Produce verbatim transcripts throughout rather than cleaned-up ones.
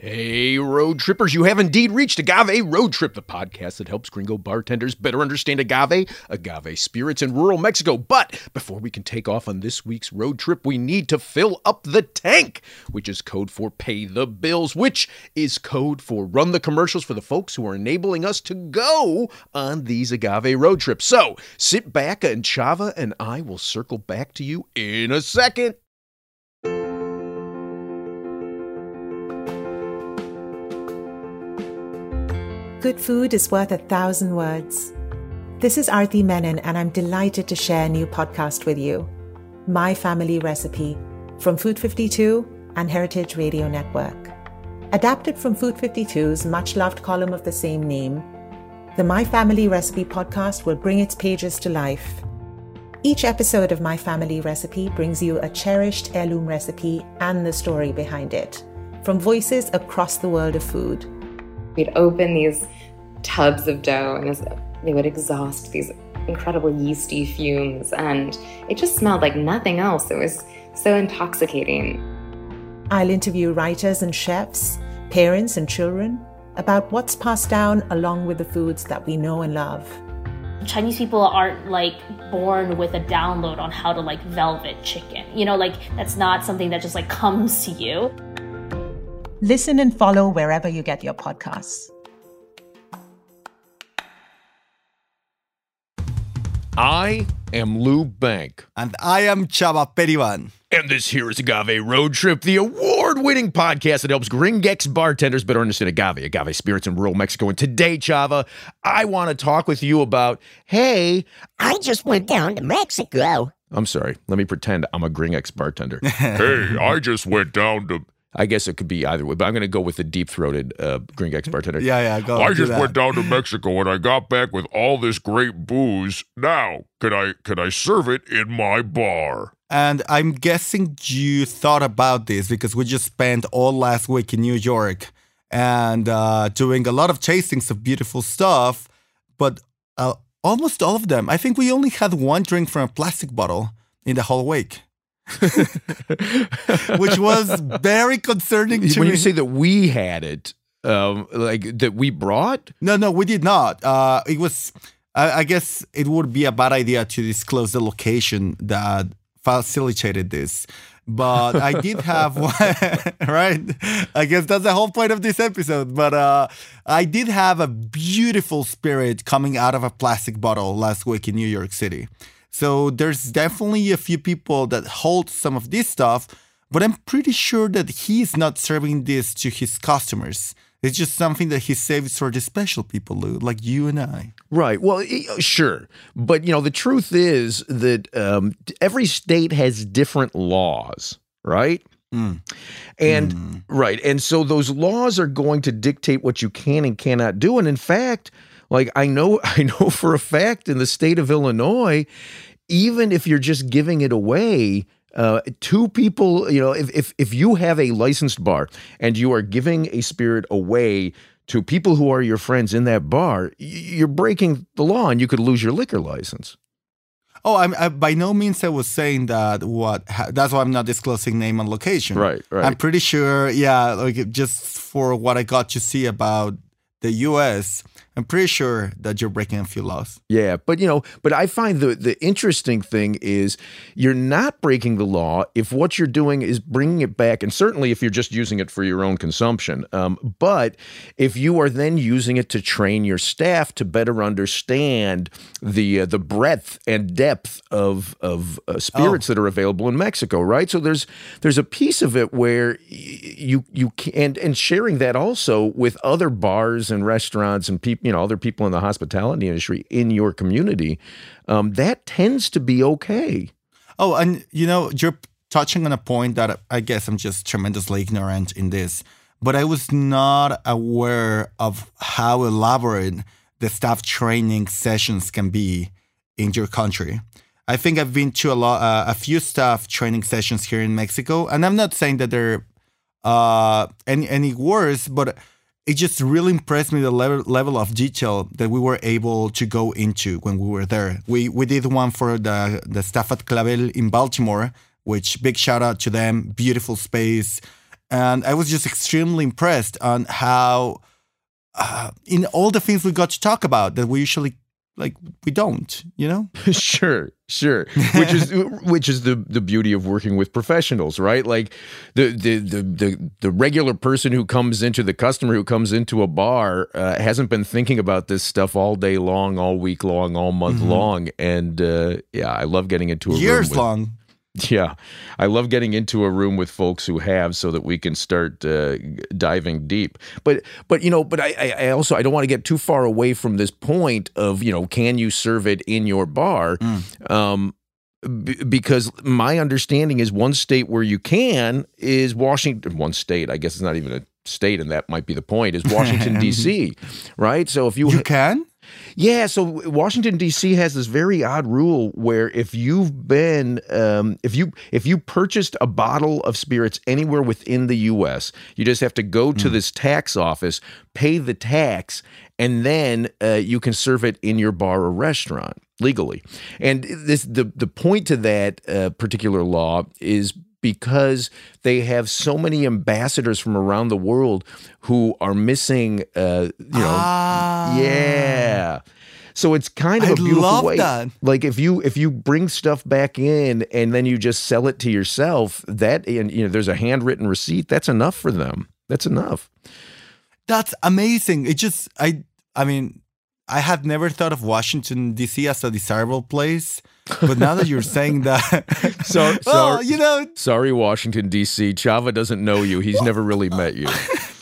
Hey, road trippers, you have indeed reached Agave Road Trip, the podcast that helps gringo bartenders better understand agave, agave spirits in rural Mexico. But before we can take off on this week's road trip, we need to fill up the tank, which is code for pay the bills, which is code for run the commercials for the folks who are enabling us to go on these agave road trips. So sit back and Chava and I will circle back to you in a second. Good food is worth a thousand words. This is Aarti Menon, and I'm delighted to share a new podcast with you, My Family Recipe, from Food fifty-two and Heritage Radio Network. Adapted from Food fifty-two's much-loved column of the same name, the My Family Recipe podcast will bring its pages to life. Each episode of My Family Recipe brings you a cherished heirloom recipe and the story behind it, from voices across the world of food. We'd open these tubs of dough and this, they would exhaust these incredible yeasty fumes, and it just smelled like nothing else. It was so intoxicating. I'll interview writers and chefs, parents and children about what's passed down along with the foods that we know and love. Chinese people aren't like born with a download on how to like velvet chicken. You know, like that's not something that just like comes to you. Listen and follow wherever you get your podcasts. I am Lou Bank. And I am Chava Periban. And this here is Agave Road Trip, the award-winning podcast that helps Gringex bartenders better understand agave, agave spirits in rural Mexico. And today, Chava, I want to talk with you about, hey, I just went down to Mexico. I'm sorry, let me pretend I'm a Gringex bartender. Hey, I just went down to... I guess it could be either way, but I'm going to go with the deep-throated uh, Gringex bartender. Yeah, yeah, go. I just that. went down to Mexico and I got back with all this great booze. Now, can I can I serve it in my bar? And I'm guessing you thought about this because we just spent all last week in New York and uh, doing a lot of tastings of beautiful stuff, but uh, almost all of them, I think we only had one drink from a plastic bottle in the whole week. Which was very concerning to when me. you say that we had it, um, like that we brought? No, no, we did not. Uh, it was, I, I guess it would be a bad idea to disclose the location that facilitated this. But I did have one, right? I guess that's the whole point of this episode. But uh, I did have a beautiful spirit coming out of a plastic bottle last week in New York City. So there's definitely a few people that hold some of this stuff, but I'm pretty sure that he's not serving this to his customers. It's just something that he saves for the special people, Lou, like you and I. Right. Well, sure. But, you know, the truth is that um, every state has different laws, right? Mm. And, mm. right. And so those laws are going to dictate what you can and cannot do. And in fact, like I know, I know for a fact in the state of Illinois, even if you're just giving it away uh, to people, you know, if, if if you have a licensed bar and you are giving a spirit away to people who are your friends in that bar, you're breaking the law and you could lose your liquor license. Oh, I'm, I, by no means I was saying that what, that's why I'm not disclosing name and location. Right, right. I'm pretty sure, yeah, like just for what I got to see about the U S, I'm pretty sure that you're breaking a few laws. Yeah, but you know, but I find the the interesting thing is you're not breaking the law if what you're doing is bringing it back, and certainly if you're just using it for your own consumption. Um, but if you are then using it to train your staff to better understand the uh, the breadth and depth of of uh, spirits oh. that are available in Mexico, right? So there's there's a piece of it where you you can and, and sharing that also with other bars and restaurants and people. You know, other people in the hospitality industry in your community, um, that tends to be okay. Oh, and you know, you're touching on a point that I guess I'm just tremendously ignorant in this, but I was not aware of how elaborate the staff training sessions can be in your country. I think I've been to a lot, uh, a few staff training sessions here in Mexico, and I'm not saying that they're uh, any any worse, but it just really impressed me the level level of detail that we were able to go into when we were there. We we did one for the the staff at Clavel in Baltimore, which big shout out to them. Beautiful space, And I was just extremely impressed on how, uh, in all the things we got to talk about that we usually, like, we don't, you know? Sure, sure. Which is which is the the beauty of working with professionals, right? Like the the the the, the regular person who comes into the customer who comes into a bar uh, hasn't been thinking about this stuff all day long, all week long, all month mm-hmm. long, and uh, yeah, I love getting into a years room with, long. Yeah, I love getting into a room with folks who have, so that we can start uh, diving deep. But but you know, but I, I also I don't want to get too far away from this point of, you know, can you serve it in your bar? Mm. Um, b- because my understanding is one state where you can is Washington. One state, I guess it's not even a state, and that might be the point. Is Washington D C, right? So if you you can. Yeah, so Washington D C has this very odd rule where if you've been, um, if you if you purchased a bottle of spirits anywhere within the U S, you just have to go to mm. this tax office, pay the tax, and then uh, you can serve it in your bar or restaurant legally. And this the the point to that uh, particular law is because they have so many ambassadors from around the world who are missing, uh, you know, ah. yeah. So it's kind of I a beautiful love way. That. Like if you if you bring stuff back in and then you just sell it to yourself, that and you know there's a handwritten receipt. That's enough for them. That's enough. That's amazing. It just I I mean I had never thought of Washington D C as a desirable place. But now that you're saying that, so, well, sorry, you know, sorry, Washington D C, Chava doesn't know you. He's never really met you.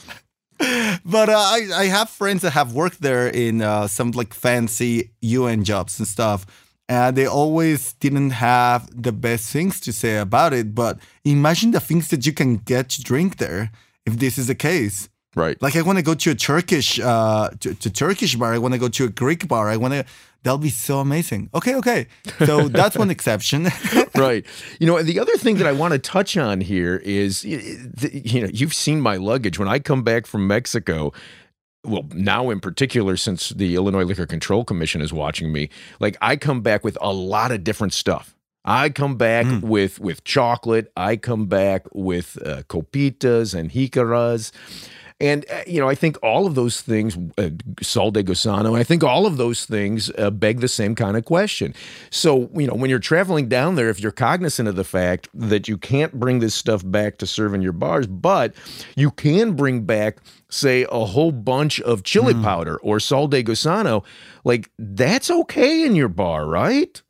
But uh, I, I have friends that have worked there in uh, some like fancy U N jobs and stuff, and they always didn't have the best things to say about it. But imagine the things that you can get to drink there if this is the case. Right. Like I want to go to a Turkish, uh, to, to Turkish bar. I want to go to a Greek bar. I want to. That'll be so amazing. Okay, okay. So that's one exception. Right. You know, and the other thing that I want to touch on here is, you know, you've seen my luggage. When I come back from Mexico, well, now in particular, since the Illinois Liquor Control Commission is watching me, like I come back with a lot of different stuff. I come back mm. with with chocolate. I come back with uh, copitas and jicaras. And, uh, you know, I think all of those things, uh, Sol de Gusano, I think all of those things uh, beg the same kind of question. So, you know, when you're traveling down there, if you're cognizant of the fact that you can't bring this stuff back to serve in your bars, but you can bring back, say, a whole bunch of chili mm. powder or Sol de Gusano, like that's okay in your bar, right?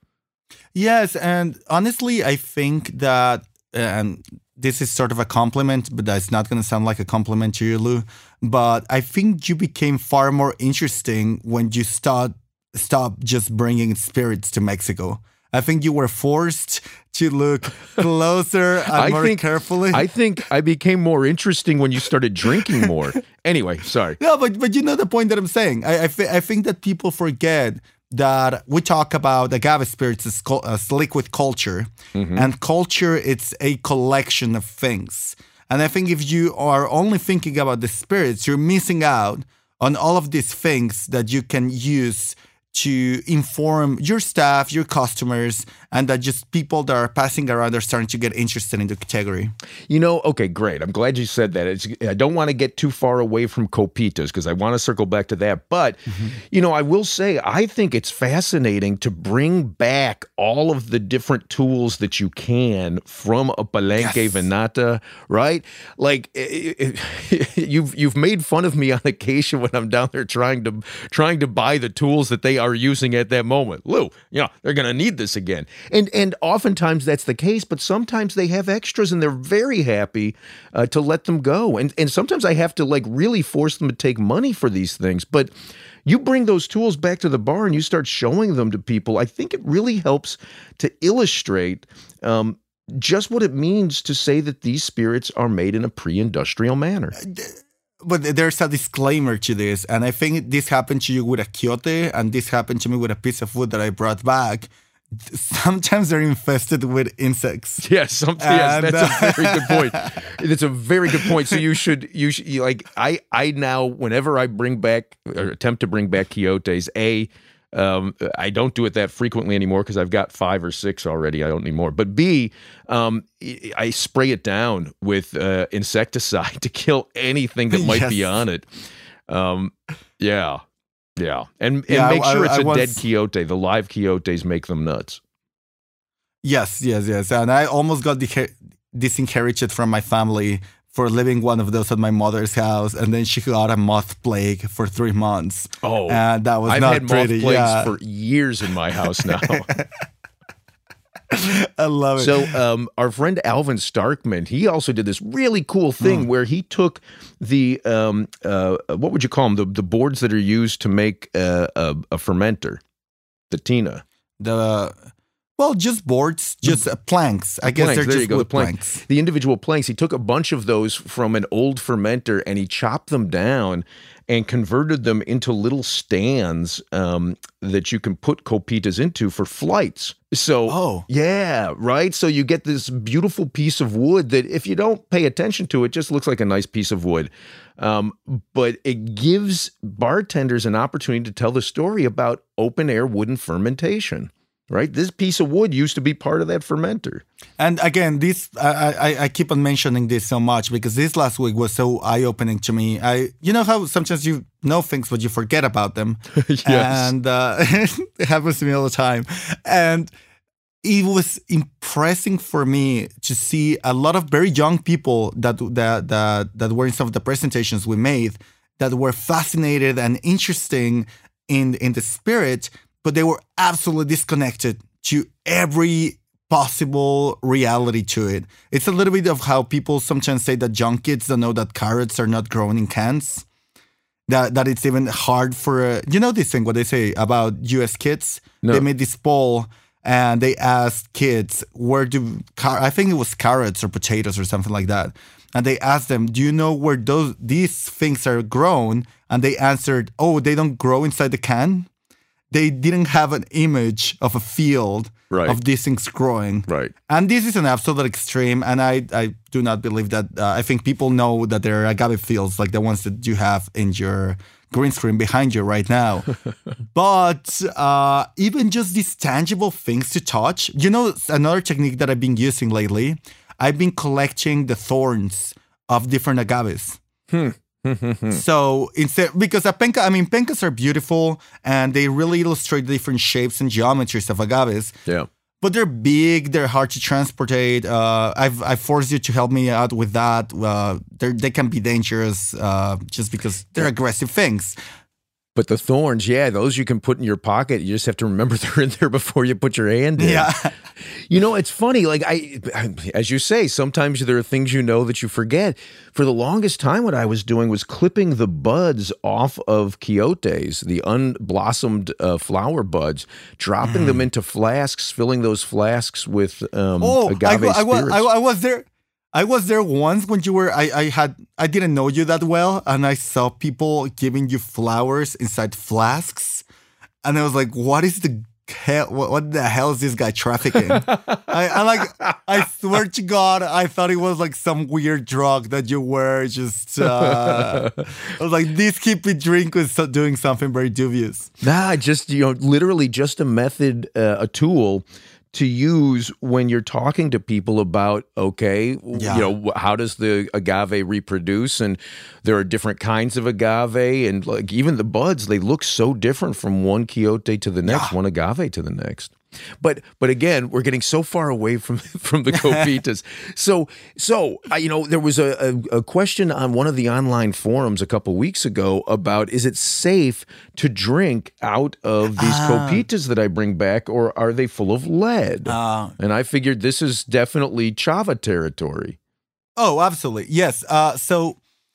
Yes. And honestly, I think that, and this is sort of a compliment, but that's not going to sound like a compliment to you, Lou. But I think you became far more interesting when you start stop just bringing spirits to Mexico. I think you were forced to look closer and I more think, carefully. I think I became more interesting when you started drinking more. Anyway, sorry. No, but but you know the point that I'm saying. I I, th- I think that people forget that we talk about agave spirits as, co- as liquid culture, mm-hmm. and culture, it's a collection of things. And I think if you are only thinking about the spirits, you're missing out on all of these things that you can use to inform your staff, your customers, and that just people that are passing around are starting to get interested in the category. You know, okay, great. I'm glad you said that. It's, I don't want to get too far away from copitas because I want to circle back to that. But, mm-hmm. you know, I will say I think it's fascinating to bring back all of the different tools that you can from a Palenque yes. Venata, right? Like it, it, you've you've made fun of me on occasion when I'm down there trying to trying to buy the tools that they are using at that moment. Lou, you know, they're going to need this again. And and oftentimes that's the case, but sometimes they have extras and they're very happy uh, to let them go. And and sometimes I have to like really force them to take money for these things. But you bring those tools back to the bar and you start showing them to people. I think it really helps to illustrate um, just what it means to say that these spirits are made in a pre-industrial manner. But there's a disclaimer to this, and I think this happened to you with a quiote, and this happened to me with a piece of food that I brought back. Sometimes they're infested with insects. Yes, some, yes, that's uh, a very good point. That's a very good point. So you should, you should, you like, I, I now, whenever I bring back or attempt to bring back quiotes, a, Um, I don't do it that frequently anymore because I've got five or six already. I don't need more. But B, um, I spray it down with uh, insecticide to kill anything that might Yes. be on it. Um, yeah, yeah, and and Yeah, make I- sure I- it's I a was- dead coyote. The live coyotes make them nuts. Yes, yes, yes. And I almost got de- disinherited from my family for leaving one of those at my mother's house, and then she got a moth plague for three months. Oh, and that was I've not had moth pretty. plagues Yeah. for years in my house now. I love it. So um, our friend Alvin Starkman, he also did this really cool thing Mm. where he took the um, uh, what would you call them? The the boards that are used to make uh, a, a fermenter, the tina. the well, just boards, just uh, planks. I guess planks, they're there you just go, the wood plank. planks. The individual planks. He took a bunch of those from an old fermenter and he chopped them down and converted them into little stands um, that you can put copitas into for flights. So, Oh. yeah, right? So you get this beautiful piece of wood that if you don't pay attention to it, just looks like a nice piece of wood. Um, but it gives bartenders an opportunity to tell the story about open air wooden fermentation. Right, this piece of wood used to be part of that fermenter. And again, this I, I I keep on mentioning this so much because this last week was so eye opening to me. I you know how sometimes you know things but you forget about them. Yes. And uh, it happens to me all the time. And it was impressing for me to see a lot of very young people that that that that were in some of the presentations we made that were fascinated and interesting in in the spirit, but they were absolutely disconnected to every possible reality to it. It's a little bit of how people sometimes say that young kids don't know that carrots are not grown in cans. That that it's even hard for uh, you know this thing what they say about U S kids. No. They made this poll and they asked kids where do car- I think it was carrots or potatoes or something like that. And they asked them, do you know where those these things are grown? And they answered, oh, they don't grow inside the can. They didn't have an image of a field Right. of these things growing. Right. And this is an absolute extreme. And I, I do not believe that. Uh, I think people know that there are agave fields like the ones that you have in your green screen behind you right now. But uh, even just these tangible things to touch, you know, another technique that I've been using lately, I've been collecting the thorns of different agaves. Hmm. So instead, because a penca, I mean, pencas are beautiful and they really illustrate different shapes and geometries of agaves. Yeah. But they're big, they're hard to transportate. Uh, I've I forced you to help me out with that. Uh, they can be dangerous uh, just because they're aggressive things. But the thorns, yeah, those you can put in your pocket. You just have to remember they're in there before you put your hand in. Yeah. You know, it's funny. Like I, as you say, sometimes there are things you know that you forget. For the longest time, what I was doing was clipping the buds off of quiotes, the unblossomed uh, flower buds, dropping them into flasks, filling those flasks with um, Oh, I, agave go- I, was, spirits. I, I was there. I was there once when you were. I, I had. I didn't know you that well, and I saw people giving you flowers inside flasks, and I was like, "What is the hell? What, what the hell is this guy trafficking?" I, I like. I swear to God, I thought it was like some weird drug that you were just. Uh, I was like, this hippie drink was so- doing something very dubious. Nah, just, you know, literally just a method, uh, a tool to use when you're talking to people about, okay, Yeah. you know, how does the agave reproduce? And there are different kinds of agave, and like even the buds, they look so different from one quiote to the next, Yeah. one agave to the next. But but again, we're getting so far away from from the copitas. so so I, you know, there was a, a, a question on one of the online forums a couple weeks ago about, is it safe to drink out of these Ah. copitas that I bring back, or are they full of lead? Uh, And I figured this is definitely Chava territory. Oh, absolutely. Yes. Uh, so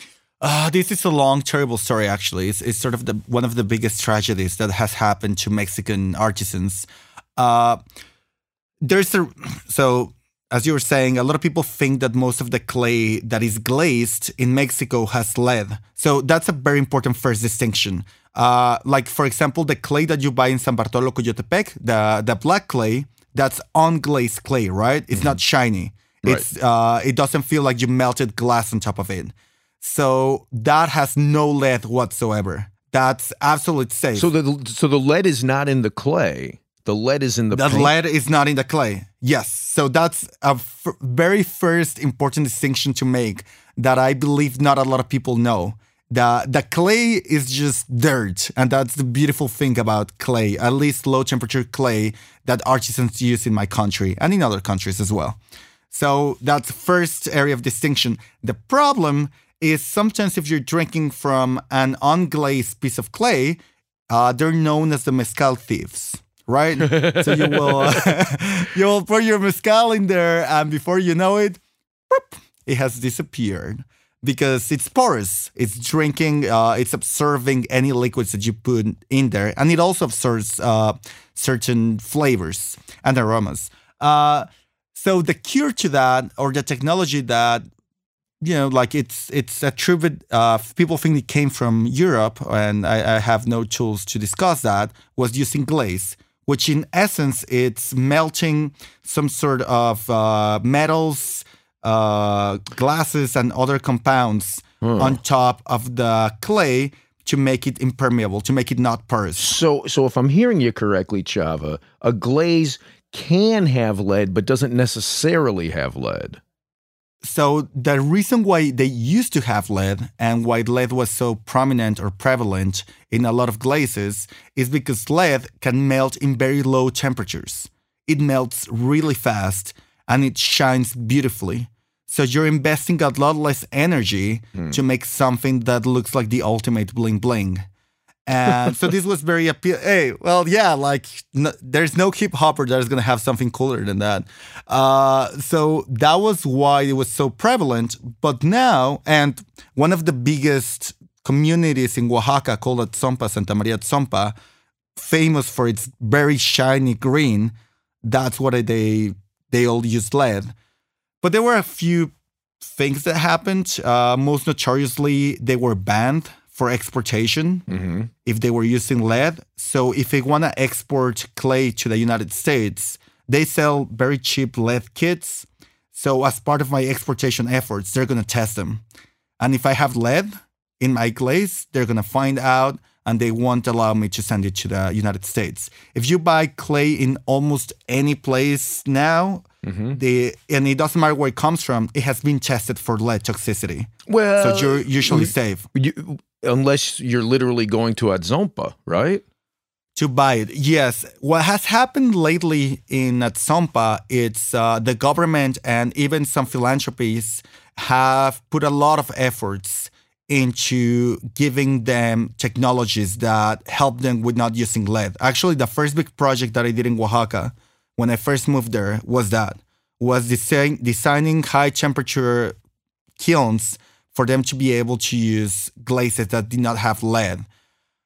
uh, this is a long, terrible story, actually. It's, it's sort of the one of the biggest tragedies that has happened to Mexican artisans. Uh, there's a, so as you were saying, a lot of people think that most of the clay that is glazed in Mexico has lead. So that's a very important first distinction. Uh, like, for example, the clay that you buy in San Bartolo, Coyotepec, the, the black clay, that's unglazed clay, right? It's not shiny. Right. It's uh, it doesn't feel like you melted glass on top of it. So that has no lead whatsoever. That's absolutely safe. So the so the lead is not in the clay. The lead is in the The paint. lead is not in the clay. Yes. So that's a f- very first important distinction to make that I believe not a lot of people know. The, the clay is just dirt. And that's the beautiful thing about clay, at least low temperature clay that artisans use in my country and in other countries as well. So that's first area of distinction. The problem is sometimes if you're drinking from an unglazed piece of clay, uh, they're known as the mezcal thieves. Right? So you will uh, you will pour your mezcal in there, and before you know it, whoop, it has disappeared because it's porous. It's drinking, uh, it's absorbing any liquids that you put in there, and it also absorbs uh, certain flavors and aromas. Uh, so the cure to that, or the technology that, you know, like it's it's attributed, uh, people think it came from Europe, and I, I have no tools to discuss that, was using glaze, which in essence, it's melting some sort of uh, metals, uh, glasses, and other compounds huh. on top of the clay to make it impermeable, to make it not porous. So, so if I'm hearing you correctly, Chava, a glaze can have lead, but doesn't necessarily have lead. So the reason why they used to have lead and why lead was so prominent or prevalent in a lot of glazes is because lead can melt in very low temperatures. It melts really fast and it shines beautifully. So you're investing a lot less energy hmm. to make something that looks like the ultimate bling bling. And so this was very appealing. Hey, well, yeah, like no, there's no hip hopper that is going to have something cooler than that. Uh, so that was why it was so prevalent. But now, and one of the biggest communities in Oaxaca called Atzompa, Santa Maria Atzompa, famous for its very shiny green, that's what they they all used lead. But there were a few things that happened. Uh, most notoriously, they were banned for exportation mm-hmm. if they were using lead. So if they want to export clay to the United States, they sell very cheap lead kits. So as part of my exportation efforts, they're going to test them. And if I have lead in my glaze, they're going to find out and they won't allow me to send it to the United States. If you buy clay in almost any place now, mm-hmm. they, and it doesn't matter where it comes from, it has been tested for lead toxicity. Well, so you're usually safe. You, unless you're literally going to Atzompa, right? To buy it, yes. What has happened lately in Atzompa, it's uh, the government and even some philanthropies have put a lot of efforts into giving them technologies that help them with not using lead. Actually, the first big project that I did in Oaxaca when I first moved there was that, was design, designing high temperature kilns for them to be able to use glazes that did not have lead. Mm.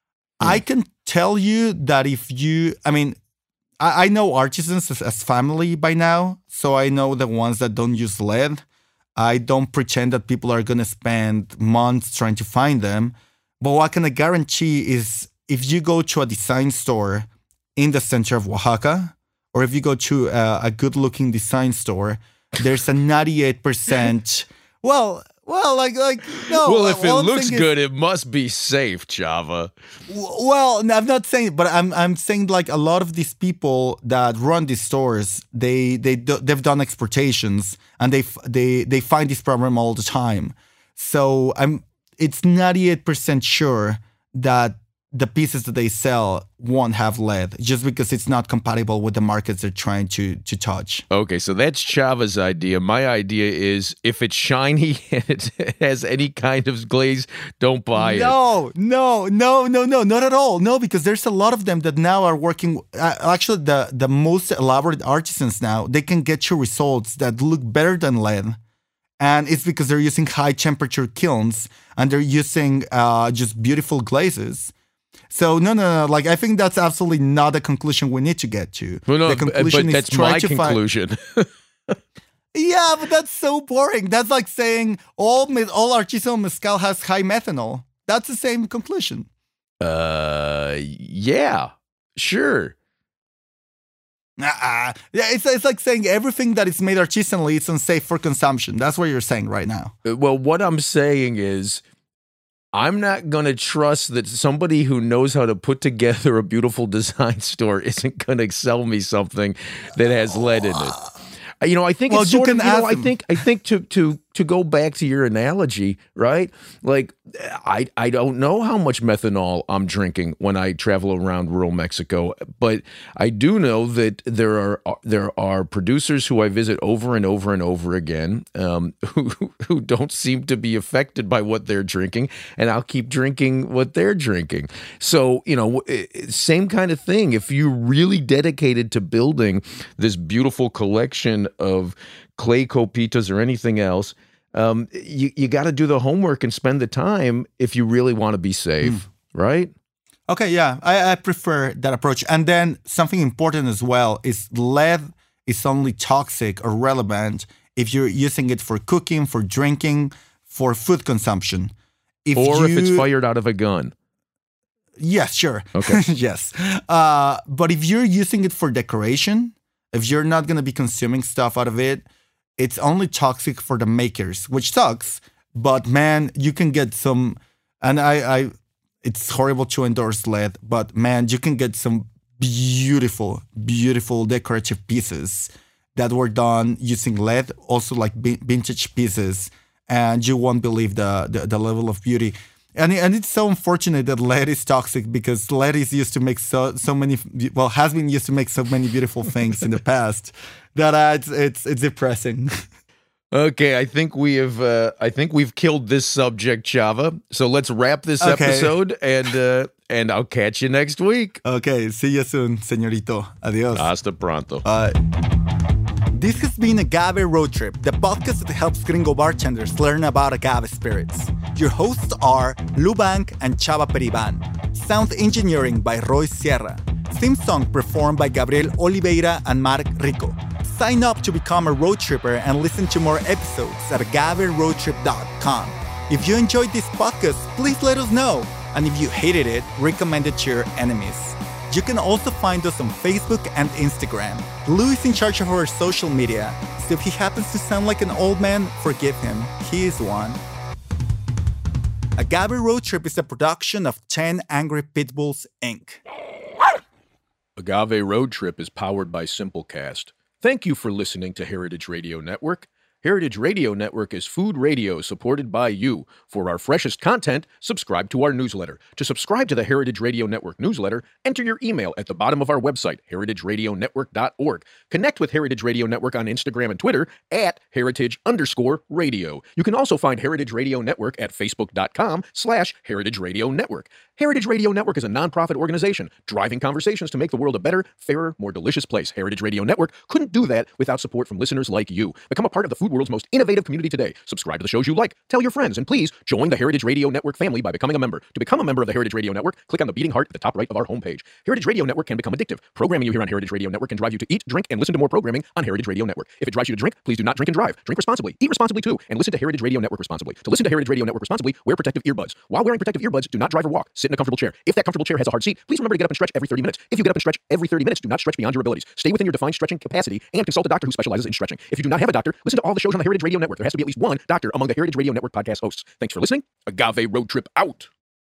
I can tell you that if you, I mean, I, I know artisans as, as family by now, so I know the ones that don't use lead. I don't pretend that people are going to spend months trying to find them. But what I can guarantee is if you go to a design store in the center of Oaxaca, or if you go to a, a good-looking design store, there's a ninety-eight percent, well... Well, like, like no. Well, if it looks good, is, it must be safe, Chava. Well, no, I'm not saying, but I'm I'm saying like a lot of these people that run these stores, they they do, they've done exportations and they they they find this problem all the time. So I'm it's ninety-eight percent sure that the pieces that they sell won't have lead just because it's not compatible with the markets they're trying to to touch. Okay, so that's Chava's idea. My idea is if it's shiny and it has any kind of glaze, don't buy it. No, no, no, no, no, not at all. No, because there's a lot of them that now are working. Uh, actually, the, the most elaborate artisans now, they can get you results that look better than lead. And it's because they're using high temperature kilns and they're using uh, just beautiful glazes. So no, no, no. Like I think that's absolutely not the conclusion we need to get to. Well, no, the conclusion but is that's try my to conclusion. Find... Yeah, but that's so boring. That's like saying all all artisanal mezcal has high methanol. That's the same conclusion. Uh, yeah, sure. Uh-uh. Yeah, it's it's like saying everything that is made artisanally is unsafe for consumption. That's what you're saying right now. Well, what I'm saying is, I'm not going to trust that somebody who knows how to put together a beautiful design store isn't going to sell me something that has lead in it. You know, I think well, it's you sort can of, you know, I them. think I think to to to go back to your analogy, right? Like I I don't know how much methanol I'm drinking when I travel around rural Mexico, but I do know that there are there are producers who I visit over and over and over again, um, who who don't seem to be affected by what they're drinking, and I'll keep drinking what they're drinking. So, you know, same kind of thing. If you're really dedicated to building this beautiful collection of clay copitas or anything else, um, you, you got to do the homework and spend the time if you really want to be safe, mm. right? Okay, yeah, I, I prefer that approach. And then something important as well is lead is only toxic or relevant if you're using it for cooking, for drinking, for food consumption. If or you, if it's fired out of a gun. Yes, sure. Okay. yes. Uh, but if you're using it for decoration, if you're not going to be consuming stuff out of it, it's only toxic for the makers, which sucks. But man, you can get some, and I, I, it's horrible to endorse lead, but man, you can get some beautiful, beautiful decorative pieces that were done using lead, also like vintage pieces, and you won't believe the, the, the level of beauty. And, and it's so unfortunate that lead is toxic because lead is used to make so so many, well, has been used to make so many beautiful things in the past that uh, it's, it's it's depressing. Okay, I think we have. Uh, I think we've killed this subject, Chava. So let's wrap this okay. episode, and uh, and I'll catch you next week. Okay, see you soon, señorito. Adios. Hasta pronto. Bye. This has been Agave Road Trip, the podcast that helps gringo bartenders learn about agave spirits. Your hosts are Lou Bank and Chava Periban. Sound engineering by Roy Sierra. Theme song performed by Gabriel Oliveira and Mark Rico. Sign up to become a road tripper and listen to more episodes at agave road trip dot com. If you enjoyed this podcast, please let us know. And if you hated it, recommend it to your enemies. You can also find us on Facebook and Instagram. Lou is in charge of our social media, so if he happens to sound like an old man, forgive him. He is one. Agave Road Trip is a production of ten Angry Pitbulls, Incorporated. Agave Road Trip is powered by Simplecast. Thank you for listening to Heritage Radio Network. Heritage Radio Network is food radio supported by you. For our freshest content, subscribe to our newsletter. To subscribe to the Heritage Radio Network newsletter, enter your email at the bottom of our website, heritage radio network dot org. Connect with Heritage Radio Network on Instagram and Twitter at heritage underscore radio. You can also find Heritage Radio Network at facebook.com slash Heritage Radio Network. Heritage Radio Network is a nonprofit organization driving conversations to make the world a better, fairer, more delicious place. Heritage Radio Network couldn't do that without support from listeners like you. Become a part of the food world's most innovative community today. Subscribe to the shows you like, tell your friends, and please join the Heritage Radio Network family by becoming a member. To become a member of the Heritage Radio Network, click on the beating heart at the top right of our homepage. Heritage Radio Network can become addictive. Programming you here on Heritage Radio Network can drive you to eat, drink, and listen to more programming on Heritage Radio Network. If it drives you to drink, please do not drink and drive. Drink responsibly, eat responsibly too, and listen to Heritage Radio Network responsibly. To listen to Heritage Radio Network responsibly, wear protective earbuds. While wearing protective earbuds, do not drive or walk. Sit in a comfortable chair. If that comfortable chair has a hard seat, please remember to get up and stretch every thirty minutes. If you get up and stretch every thirty minutes, do not stretch beyond your abilities. Stay within your defined stretching capacity and consult a doctor who specializes in stretching. If you do not have a doctor, listen to all the shows on the Heritage Radio Network. There has to be at least one doctor among the Heritage Radio Network podcast hosts. Thanks for listening. Agave Road Trip out.